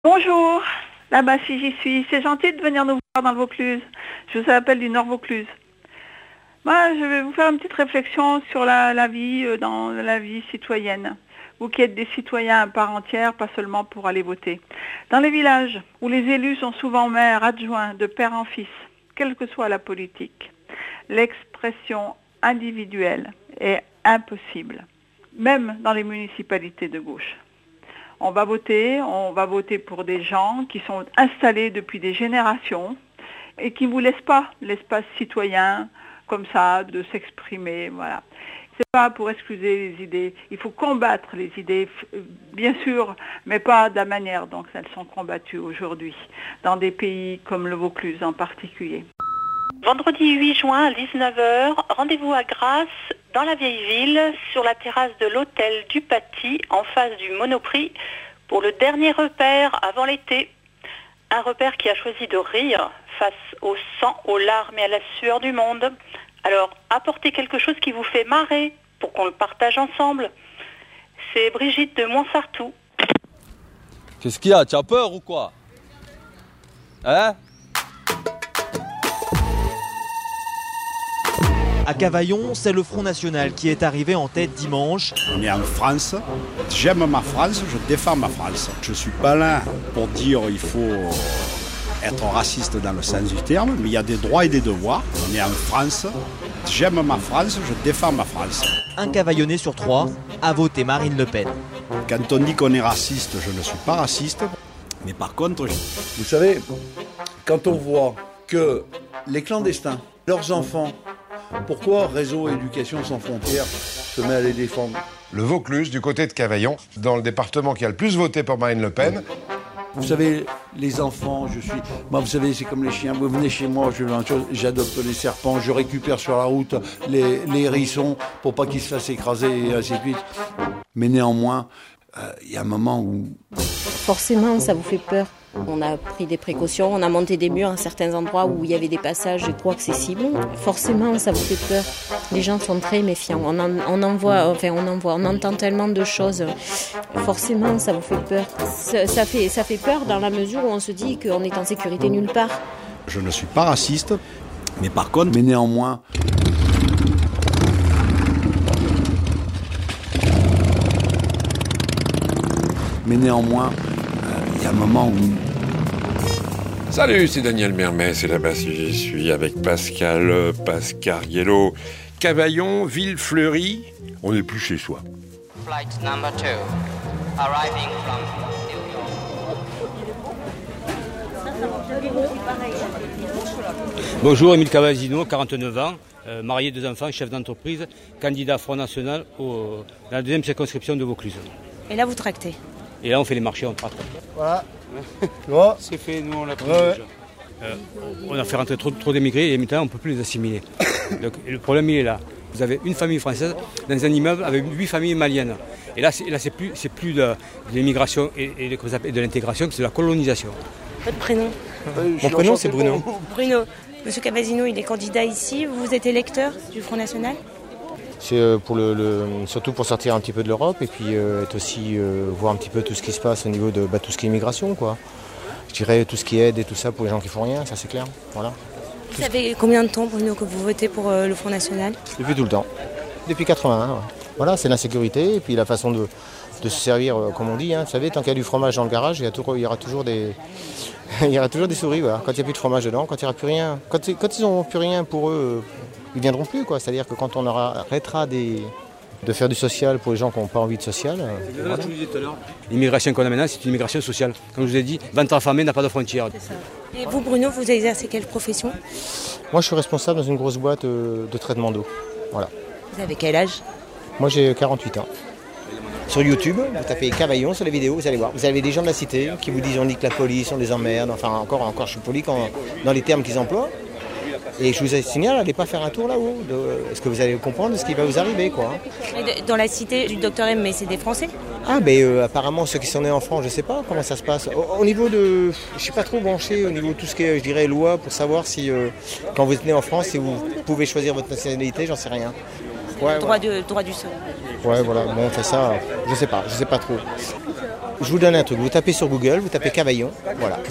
Bonjour, là-bas si j'y suis, c'est gentil de venir nous voir dans le Vaucluse. Je vous appelle du Nord Vaucluse. Moi, je vais vous faire une petite réflexion sur la vie, dans la vie citoyenne. Vous qui êtes des citoyens à part entière, pas seulement pour aller voter. Dans les villages, où les élus sont souvent maires, adjoints, de père en fils, quelle que soit la politique, l'expression individuelle est impossible, même dans les municipalités de gauche. On va voter pour des gens qui sont installés depuis des générations et qui ne vous laissent pas l'espace citoyen comme ça de s'exprimer. Voilà. C'est pas pour excuser les idées. Il faut combattre les idées, bien sûr, mais pas de la manière dont elles sont combattues aujourd'hui, dans des pays comme le Vaucluse en particulier. Vendredi 8 juin à 19h, rendez-vous à Grasse, dans la vieille ville, sur la terrasse de l'hôtel du Paty, en face du Monoprix, pour le dernier repère avant l'été. Un repère qui a choisi de rire face au sang, aux larmes et à la sueur du monde. Alors, apportez quelque chose qui vous fait marrer, pour qu'on le partage ensemble. C'est Brigitte de Montsartou. Qu'est-ce qu'il y a? Tu as peur ou quoi? Hein? À Cavaillon, c'est le Front National qui est arrivé en tête dimanche. On est en France, j'aime ma France, je défends ma France. Je ne suis pas là pour dire qu'il faut être raciste dans le sens du terme, mais il y a des droits et des devoirs. On est en France, j'aime ma France, je défends ma France. Un Cavaillonnais sur 3 a voté Marine Le Pen. Quand on dit qu'on est raciste, je ne suis pas raciste, mais par contre... Vous savez, quand on voit que les clandestins, leurs enfants, pourquoi Réseau Éducation Sans Frontières se met à les défendre? Le Vaucluse, du côté de Cavaillon, dans le département qui a le plus voté pour Marine Le Pen. Vous savez, les enfants, moi, vous savez, c'est comme les chiens. Vous venez chez moi, j'adopte les serpents, je récupère sur la route les hérissons pour pas qu'ils se fassent écraser et ainsi de suite. Mais néanmoins, il y a un moment où... Forcément, ça vous fait peur. On a pris des précautions, on a monté des murs à certains endroits où il y avait des passages trop accessibles. Forcément, ça vous fait peur. Les gens sont très méfiants. On entend tellement de choses. Forcément, ça vous fait peur. Ça fait peur dans la mesure où on se dit qu'on est en sécurité nulle part. Je ne suis pas raciste, mais par contre... Mais néanmoins... il y a un moment où... Salut, c'est Daniel Mermet, c'est là-bas si j'y suis avec Pascal Pascariello. Cavaillon, ville fleurie, on n'est plus chez soi. Flight number 2, arriving from New York. Bonjour, Émile Cavazino, 49 ans, marié, 2 enfants, chef d'entreprise, candidat Front National dans la 2e circonscription de Vaucluse. Et là, vous tractez. Et là, on fait les marchés, on traque. Voilà. Tu vois ? C'est fait, nous, on l'a pris déjà. On a fait rentrer trop d'émigrés et maintenant, on ne peut plus les assimiler. Donc, le problème, il est là. Vous avez une famille française dans un immeuble avec 8 familles maliennes. Et là, c'est plus de l'immigration et de l'intégration, c'est de la colonisation. Votre prénom? Mon prénom, c'est Bruno. Bruno. Monsieur Cavazino, il est candidat ici. Vous êtes électeur du Front National? C'est surtout pour sortir un petit peu de l'Europe et puis être aussi voir un petit peu tout ce qui se passe au niveau de tout ce qui est immigration, quoi. Je dirais tout ce qui aide et tout ça pour les gens qui font rien, ça c'est clair. Voilà. Vous savez combien de temps, Bruno, que vous votez pour le Front National? Depuis tout le temps. Depuis 81. Ouais. Voilà, c'est l'insécurité et puis la façon de se servir, comme on dit. Hein. Vous savez, tant qu'il y a du fromage dans le garage, il y aura toujours des souris. Voilà. Quand il n'y a plus de fromage dedans, quand il n'y aura plus rien, quand ils n'auront plus rien pour eux. Ils ne viendront plus, quoi. C'est-à-dire que quand on arrêtera de faire du social pour les gens qui n'ont pas envie de social... Voilà. Je vous disais tout à l'heure, l'immigration qu'on a maintenant, c'est une immigration sociale. Comme je vous ai dit, ventre affamé n'a pas de frontières. Et vous, Bruno, vous exercez quelle profession? Moi, je suis responsable dans une grosse boîte de traitement d'eau. Voilà. Vous avez quel âge? Moi, j'ai 48 ans. Sur YouTube, vous tapez Cavaillon sur les vidéos, vous allez voir. Vous avez des gens de la cité qui vous disent on nique la police, on les emmerde. Enfin, encore, je suis poli dans les termes qu'ils emploient. Et je vous signale, n'allez pas faire un tour là-haut. Est-ce que vous allez comprendre ce qui va vous arriver, quoi. Dans la cité du Dr M, mais c'est des Français? Ah, ben apparemment, ceux qui sont nés en France, je ne sais pas comment ça se passe. Au niveau de... Je ne suis pas trop branché au niveau de tout ce qui est, je dirais, loi, pour savoir si, quand vous êtes né en France, si vous pouvez choisir votre nationalité, j'en sais rien. Ouais, droit du sol. Ouais, voilà, bon, on fait ça, je sais pas trop. je vous donne un truc, vous tapez sur Google, vous tapez Cavaillon, voilà.